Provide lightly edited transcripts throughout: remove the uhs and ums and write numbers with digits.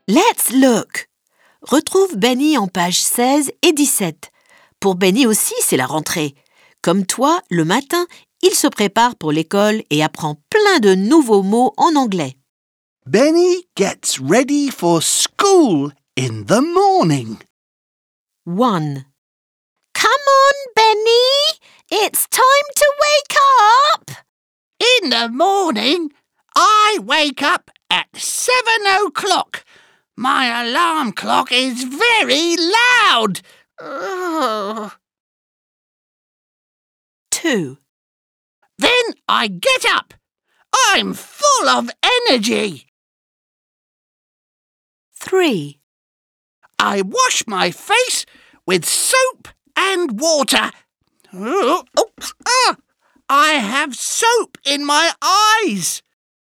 Let's look. Retrouve Benny en pages 16 et 17. Pour Benny aussi, c'est la rentrée. Comme toi, le matin, il se prépare pour l'école et apprend plein de nouveaux mots en anglais. Benny gets ready for school in the morning. 1. Come on, Benny! It's time to wake up! In the morning, I wake up at 7 o'clock. My alarm clock is very loud. Ugh. 2. Then I get up. I'm full of energy. 3. I wash my face with soap and water. I have soap in my eyes.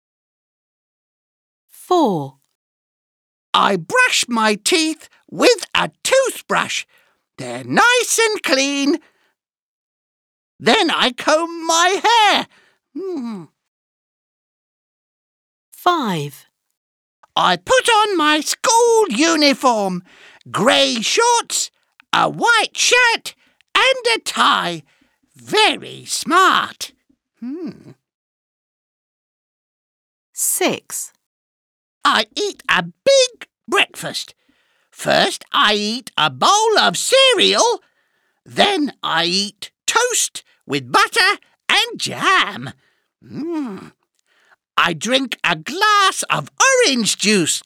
4. I brush my teeth with a toothbrush. They're nice and clean. Then I comb my hair. 5. I put on my school uniform, grey shorts, a white shirt and a tie. Very smart. 6. I eat a big breakfast. First I eat a bowl of cereal. Then I eat toast with butter and jam. I drink a glass of orange juice.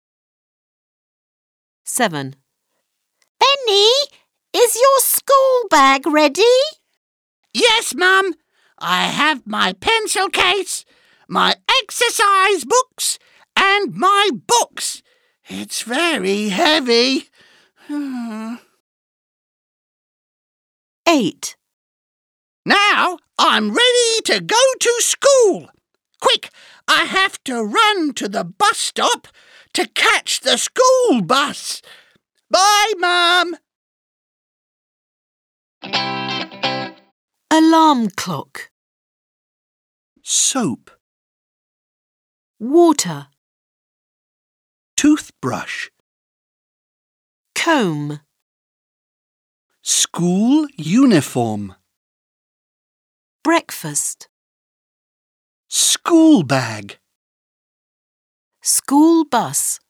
7. Benny, is your school bag ready? Yes, Mum. I have my pencil case, my exercise books, and my books. It's very heavy. 8. Now I'm ready to go to school. Quick, I have to run to the bus stop to catch the school bus. Bye, Mum. Alarm clock. Soap. Water. Toothbrush. Comb. School uniform. Breakfast. School bag. School bus.